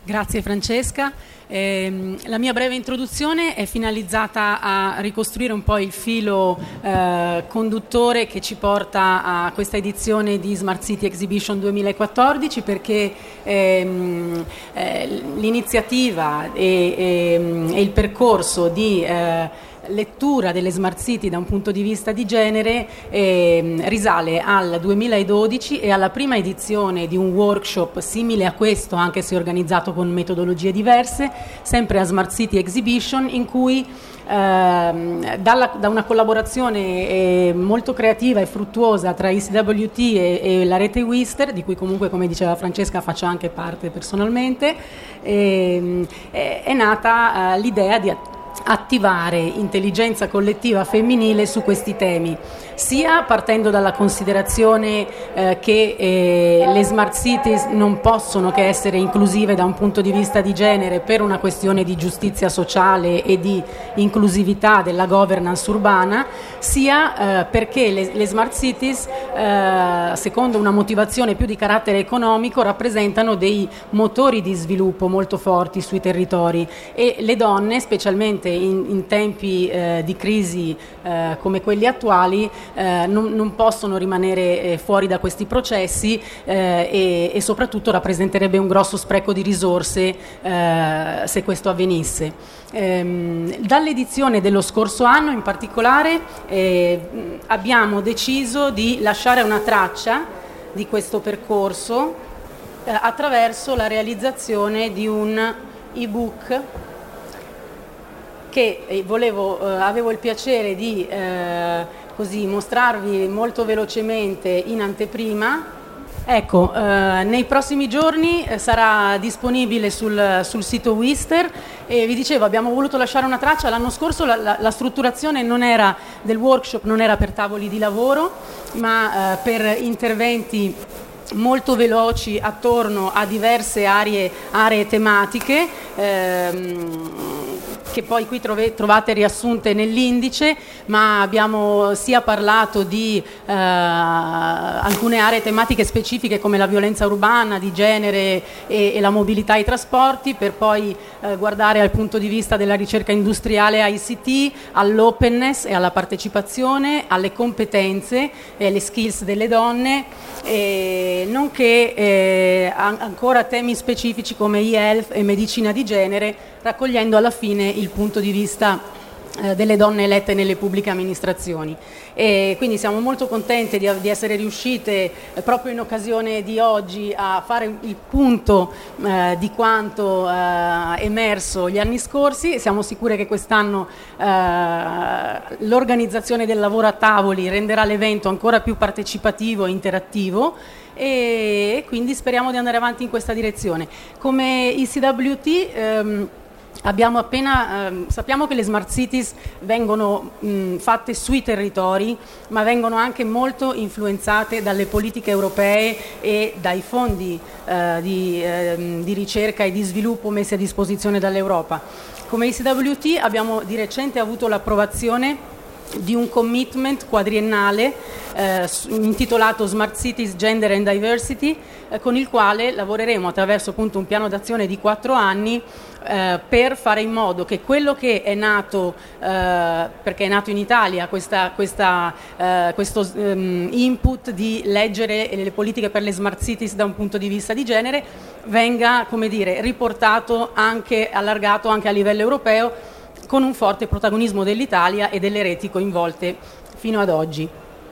Grazie Francesca. La mia breve introduzione è finalizzata a ricostruire un po' il filo conduttore che ci porta a questa edizione di Smart City Exhibition 2014, perché l'iniziativa e il percorso di lettura delle Smart City da un punto di vista di genere risale al 2012 e alla prima edizione di un workshop simile a questo, anche se organizzato con metodologie diverse, sempre a Smart City Exhibition, in cui da una collaborazione molto creativa e fruttuosa tra ICWT e la rete Wister, di cui comunque, come diceva Francesca, faccio anche parte personalmente, è nata l'idea di attivare intelligenza collettiva femminile su questi temi, sia partendo dalla considerazione che le smart cities non possono che essere inclusive da un punto di vista di genere per una questione di giustizia sociale e di inclusività della governance urbana, sia perché le smart cities, secondo una motivazione più di carattere economico, rappresentano dei motori di sviluppo molto forti sui territori, e le donne, specialmente in tempi di crisi come quelli attuali, non possono rimanere fuori da questi processi, e soprattutto rappresenterebbe un grosso spreco di risorse se questo avvenisse. Dall'edizione dello scorso anno in particolare abbiamo deciso di lasciare una traccia di questo percorso attraverso la realizzazione di un ebook che avevo il piacere di così mostrarvi molto velocemente in anteprima. Ecco, nei prossimi giorni sarà disponibile sul sito Wister, e vi dicevo, abbiamo voluto lasciare una traccia. L'anno scorso la strutturazione del workshop non era per tavoli di lavoro, ma per interventi molto veloci attorno a diverse aree tematiche, che poi qui trovate riassunte nell'indice, ma abbiamo sia parlato di alcune aree tematiche specifiche come la violenza urbana, di genere e la mobilità e i trasporti, per poi guardare al punto di vista della ricerca industriale ICT, all'openness e alla partecipazione, alle competenze e alle skills delle donne, nonché ancora temi specifici come e-health e medicina di genere, raccogliendo alla fine il punto di vista delle donne elette nelle pubbliche amministrazioni. E quindi siamo molto contenti di essere riuscite proprio in occasione di oggi a fare il punto di quanto emerso gli anni scorsi, e siamo sicure che quest'anno l'organizzazione del lavoro a tavoli renderà l'evento ancora più partecipativo e interattivo, e quindi speriamo di andare avanti in questa direzione. Come ICWT sappiamo che le smart cities vengono fatte sui territori, ma vengono anche molto influenzate dalle politiche europee e dai fondi di ricerca e di sviluppo messi a disposizione dall'Europa. Come ICWT abbiamo di recente avuto l'approvazione di un commitment quadriennale intitolato Smart Cities, Gender and Diversity, con il quale lavoreremo attraverso appunto un piano d'azione di 4 anni per fare in modo che quello che è nato, perché è nato in Italia questo input di leggere le politiche per le smart cities da un punto di vista di genere, venga, come dire, riportato allargato anche a livello europeo, con un forte protagonismo dell'Italia e delle reti coinvolte fino ad oggi.